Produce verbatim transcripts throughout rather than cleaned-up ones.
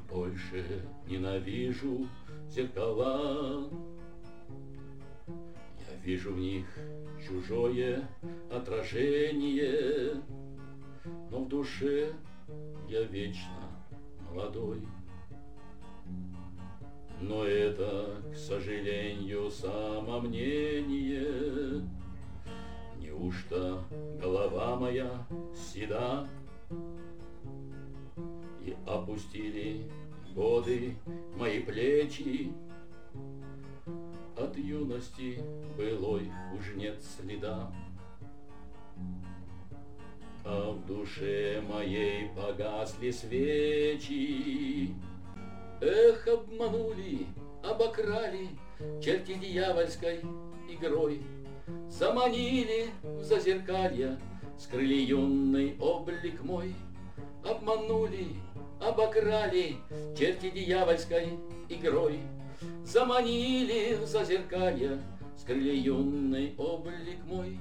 больше ненавижу зеркала. Я вижу в них чужое отражение, но в душе я вечно молодой. Но это, к сожалению, самомнение. Неужто голова моя седа, и опустили годы мои плечи? От юности былой уж нет следа, а в душе моей погасли свечи. Эх, обманули, обокрали черти дьявольской игрой, заманили в зазеркалье, скрыли юный облик мой. Обманули, обокрали черти дьявольской игрой, заманили в зазеркалье, скрыли юный облик мой.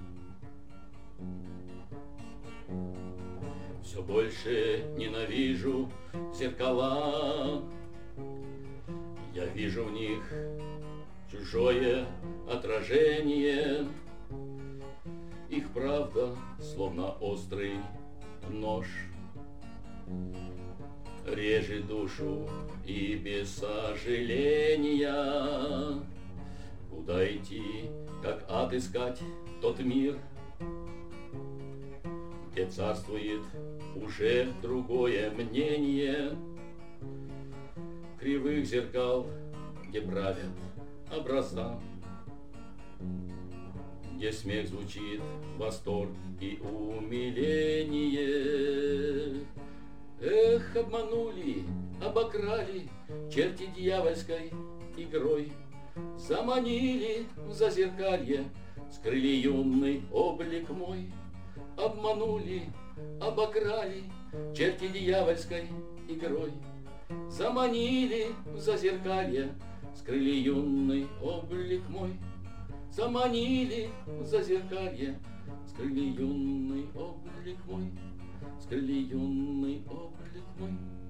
Все больше ненавижу зеркала. Я вижу в них чужое отражение. Их правда словно острый нож, режет душу и без сожаления. Куда идти, как отыскать тот мир, где царствует уже другое мнение? Кривых зеркал, где правят образа, где смех звучит, восторг и умиление. Эх, обманули, обокрали черти дьявольской игрой, заманили в зазеркалье, скрыли юный облик мой. Обманули, обокрали черти дьявольской игрой, заманили в зазеркалье, скрыли юный облик мой. Заманили в зазеркалье, скрыли юный облик мой, скрыли юный облик мой.